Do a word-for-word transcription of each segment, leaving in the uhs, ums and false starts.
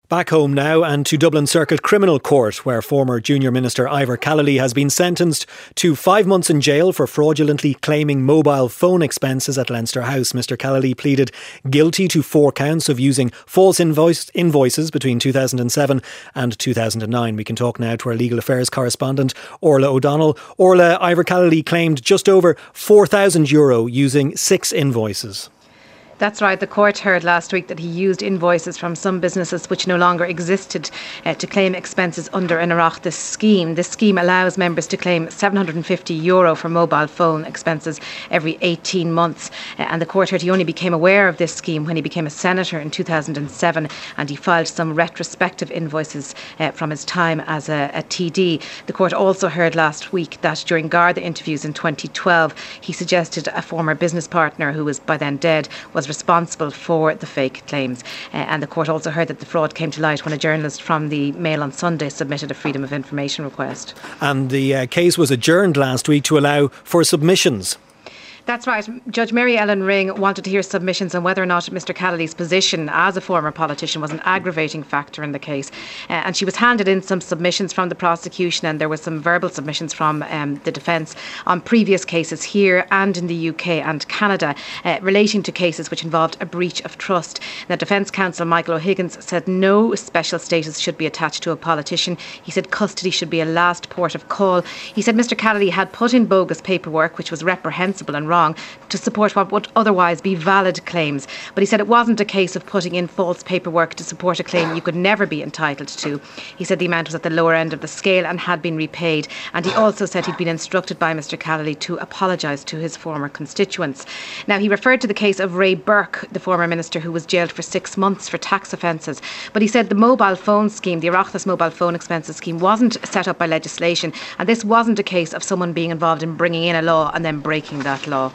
Back home now and to Dublin Circuit Criminal Court, where former Junior Minister Ivor Callally has been sentenced to five months in jail for fraudulently claiming mobile phone expenses at Leinster House. Mister Callally pleaded guilty to four counts of using false invoice, invoices between two thousand seven and two thousand nine. We can talk now to our legal affairs correspondent, Orla O'Donnell. Orla, Ivor Callally claimed just over four thousand euro using six invoices. That's right. The court heard last week that he used invoices from some businesses which no longer existed uh, to claim expenses under an Oireachtas scheme. This scheme allows members to claim seven hundred fifty euro for mobile phone expenses every eighteen months. Uh, and the court heard he only became aware of this scheme when he became a senator in two thousand seven, and he filed some retrospective invoices uh, from his time as a, a T D. The court also heard last week that during Garda interviews in twenty twelve, he suggested a former business partner who was by then dead was responsible for the fake claims. Uh, and the court also heard that the fraud came to light when a journalist from the Mail on Sunday submitted a Freedom of Information request. And the uh, case was adjourned last week to allow for submissions. That's right. Judge Mary Ellen Ring wanted to hear submissions on whether or not Mister Callally's position as a former politician was an aggravating factor in the case. Uh, and she was handed in some submissions from the prosecution, and there were some verbal submissions from um, the defence on previous cases here and in the U K and Canada uh, relating to cases which involved a breach of trust. The Defence Counsel Michael O'Higgins said no special status should be attached to a politician. He said custody should be a last port of call. He said Mister Callally had put in bogus paperwork which was reprehensible and wrong to support what would otherwise be valid claims. But he said it wasn't a case of putting in false paperwork to support a claim you could never be entitled to. He said the amount was at the lower end of the scale and had been repaid. And he also said he'd been instructed by Mister Callally to apologise to his former constituents. Now, he referred to the case of Ray Burke, the former minister who was jailed for six months for tax offences. But he said the mobile phone scheme, the Oireachtas mobile phone expenses scheme, wasn't set up by legislation. And this wasn't a case of someone being involved in bringing in a law and then breaking that law.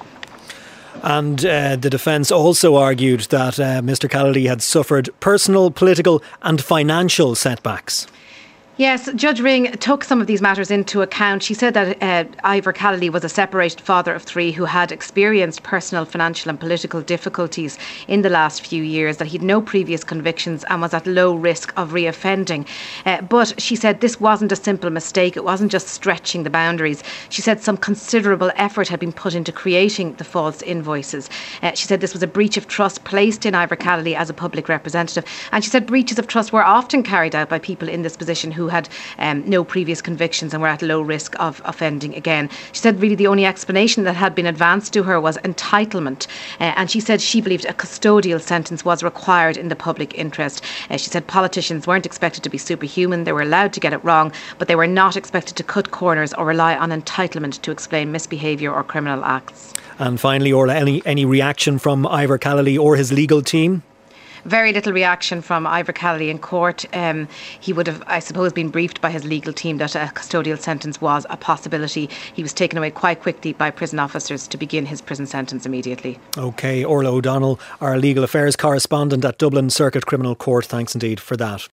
And uh, the defence also argued that uh, Mister Callally had suffered personal, political and financial setbacks. Yes, Judge Ring took some of these matters into account. She said that uh, Ivor Callally was a separated father of three who had experienced personal, financial and political difficulties in the last few years, that he'd no previous convictions and was at low risk of reoffending. Uh, but she said this wasn't a simple mistake. It wasn't just stretching the boundaries. She said some considerable effort had been put into creating the false invoices. Uh, she said this was a breach of trust placed in Ivor Callally as a public representative. And she said breaches of trust were often carried out by people in this position who who had um, no previous convictions and were at low risk of offending again. She said really the only explanation that had been advanced to her was entitlement. Uh, and she said she believed a custodial sentence was required in the public interest. Uh, she said politicians weren't expected to be superhuman. They were allowed to get it wrong, but they were not expected to cut corners or rely on entitlement to explain misbehaviour or criminal acts. And finally, Orla, any, any reaction from Ivor Callally or his legal team? Very little reaction from Ivor Callally in court. Um, he would have, I suppose, been briefed by his legal team that a custodial sentence was a possibility. He was taken away quite quickly by prison officers to begin his prison sentence immediately. OK, Orla O'Donnell, our legal affairs correspondent at Dublin Circuit Criminal Court. Thanks indeed for that.